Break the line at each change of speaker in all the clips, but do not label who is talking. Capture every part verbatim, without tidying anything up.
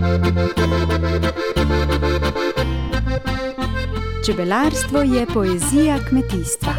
Čebelarstvo je poezija kmetijstva.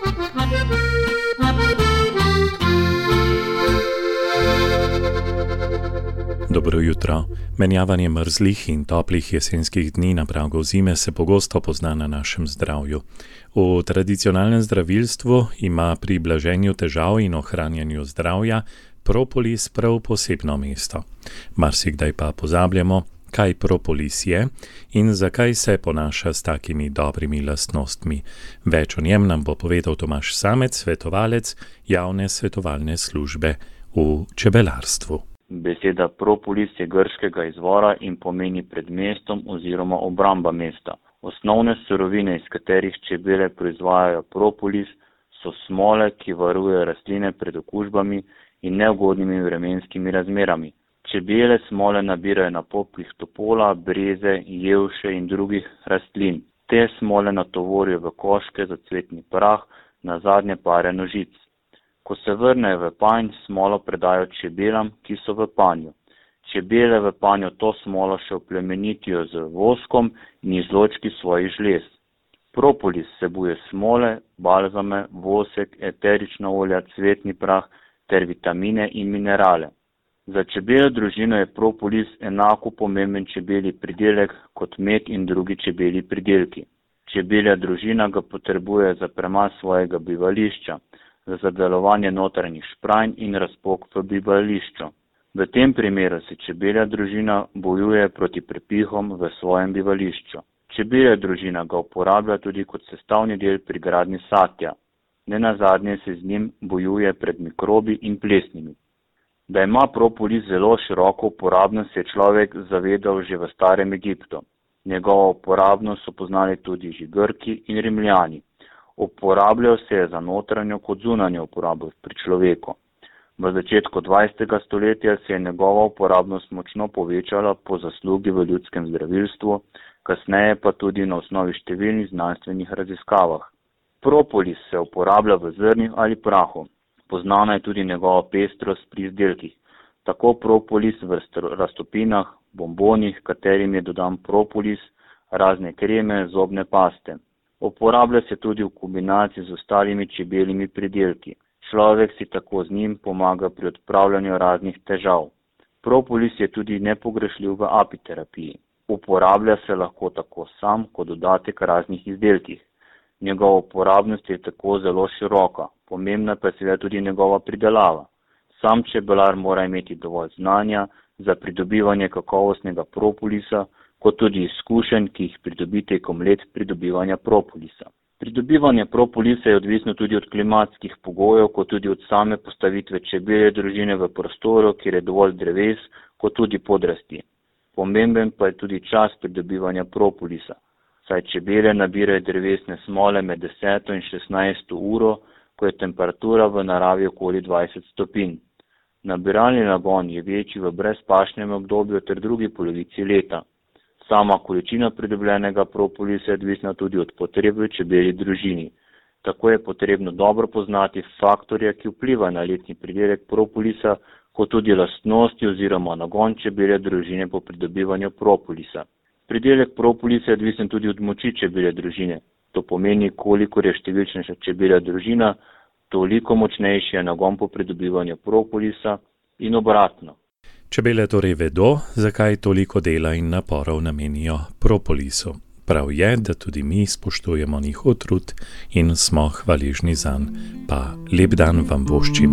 Dobro jutro. Menjavanje mrzlih in toplih jesenskih dni na pragu zime se pogosto pozna na našem zdravju. V tradicionalnem zdravilstvu ima pri blaženju težav in ohranjanju zdravja propolis prav posebno mesto. Marsikdaj pa pozabljamo, kaj propolis je in zakaj se ponaša s takimi dobrimi lastnostmi. Več o njem nam bo povedal Tomaž Samec, svetovalec javne svetovalne službe v čebelarstvu.
Beseda propolis je grškega izvora in pomeni pred mestom oziroma obramba mesta. Osnovne surovine, iz katerih čebele proizvajajo propolis, so smole, ki varujejo rastline pred okužbami in neugodnimi vremenskimi razmerami. Čebele smole nabirajo na poplih topola, breze, jelše in drugih rastlin. Te smole natovorijo v koške za cvetni prah, na zadnje pare nožic. Ko se vrnejo v panj, smolo predajo čebelam, ki so v panju. Čebele v panju to smolo še oplemenitijo z voskom in izločki svojih žlez. Propolis vsebuje smole, balzame, vosek, eterična olja, cvetni prah ter vitamine in minerale. Za čebeljo družino je propolis enako pomemben čebelji pridelek kot med in drugi čebelji pridelki. Čebelja družina ga potrebuje za premaz svojega bivališča, za delovanje notranjih špranj in razpok v bivališču. V tem primeru se čebelja družina bojuje proti prepihom v svojem bivališču. Čebelja družina ga uporablja tudi kot sestavni del pri gradnji satja. Nenazadnje se z njim bojuje pred mikrobi in plesnimi. Da ima propolis zelo široko uporabnost, se je človek zavedal že v starem Egiptu. Njegovo uporabnost so poznali tudi že Grki in Rimljani. Uporabljal se je za notranjo kot zunanjo uporabo pri človeku. V začetku dvajsetega stoletja se je njegova uporabnost močno povečala po zaslugi v ljudskem zdravilstvu, kasneje pa tudi na osnovi številnih znanstvenih raziskavah. Propolis se uporablja v zrnih ali prahu. Poznana je tudi njegova pestrost pri izdelkih. Tako propolis v raztopinah, bombonih, katerim je dodan propolis, razne kreme, zobne paste. Uporablja se tudi v kombinaciji z ostalimi čebeljimi pridelki. Človek si tako z njim pomaga pri odpravljanju raznih težav. Propolis je tudi nepogrešljiv v apiterapiji. Uporablja se lahko tako sam kot dodatek raznih izdelkih. Njegova uporabnost je tako zelo široka, pomembna pa je seveda tudi njegova pridelava. Sam čebelar mora imeti dovolj znanja za pridobivanje kakovostnega propolisa, kot tudi izkušenj, ki jih pridobi tekom let pridobivanja propolisa. Pridobivanje propolisa je odvisno tudi od klimatskih pogojev, kot tudi od same postavitve čebelje družine v prostoru, kjer je dovolj dreves, kot tudi podrasti. Pomemben pa je tudi čas pridobivanja propolisa, saj čebele nabirajo drevesne smole med deseto in šestnajsto uro, ko je temperatura v naravi okoli dvajset stopinj. Nabiralni nagon je večji v brezpašnem obdobju ter drugi polovici leta. Sama količina pridobljenega propolisa je odvisna tudi od potreb v čebelji družini. Tako je potrebno dobro poznati faktorje, ki vplivajo na letni pridelek propolisa, kot tudi lastnosti oziroma nagon čebelje družine po pridobivanju propolisa. Pridelek propolisa je odvisen tudi od moči čebelje družine. To pomeni, koliko je številčnejša čebelja družina, toliko močnejši je nagon po pridobivanju propolisa in obratno.
Čebele torej vedo, zakaj toliko dela in naporov namenijo propolisu. Prav je, da tudi mi spoštujemo njihov trud in smo hvaležni zanj. Pa lep dan vam voščim.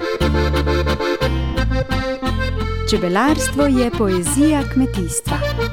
Čebelarstvo je poezija kmetijstva.